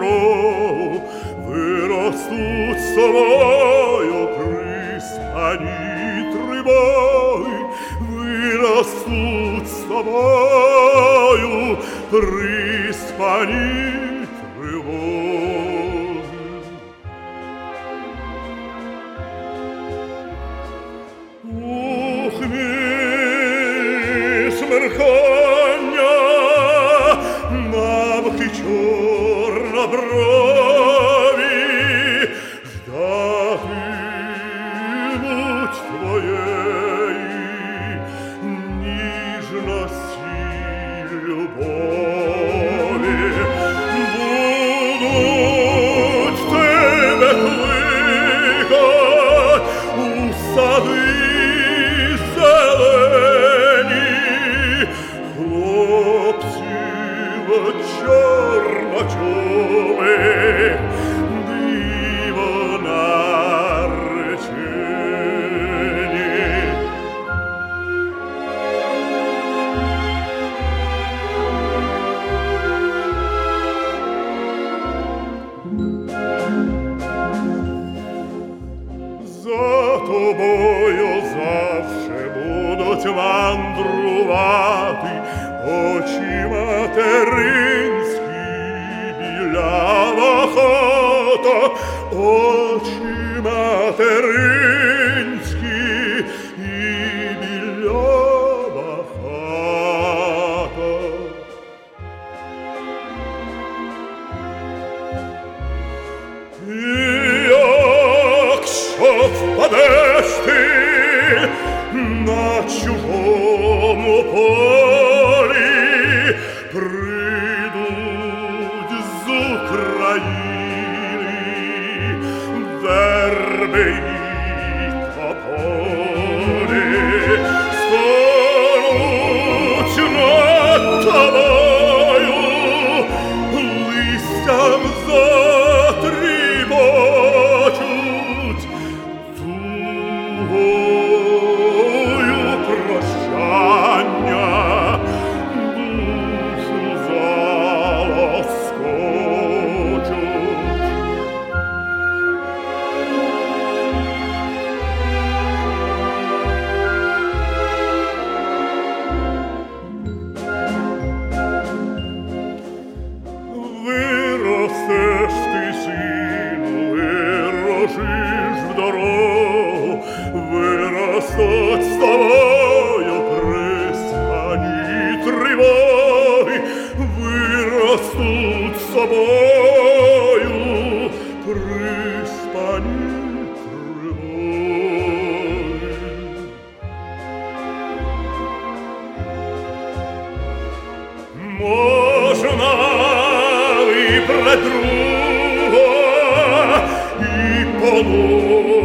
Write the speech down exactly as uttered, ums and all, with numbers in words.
дорогу, виростуть собою приспані тривоги, виростуть собою приспані тривоги. Ухни смеркання, мавки чорноброві, ждатимуть твоєї ніжності любові. Будуть тебе кликать у сади зелені, хлопців чорночубих, диво наречені. За тобою завше будуть мандрувати очі материнські, білява хата, очі материнські і білява хата. І якщо впадеш ти на чужому полі, прийдуть з України верби й тополі, стануть над тобою, листям затріпочуть, тугою прощання душу залоскочуть. Виростеш ти, сину, вирушиш в дорогу, виростуть з тобою приспані тривоги, виростуть з собою приспані тривоги. Можна вибрати друга і полу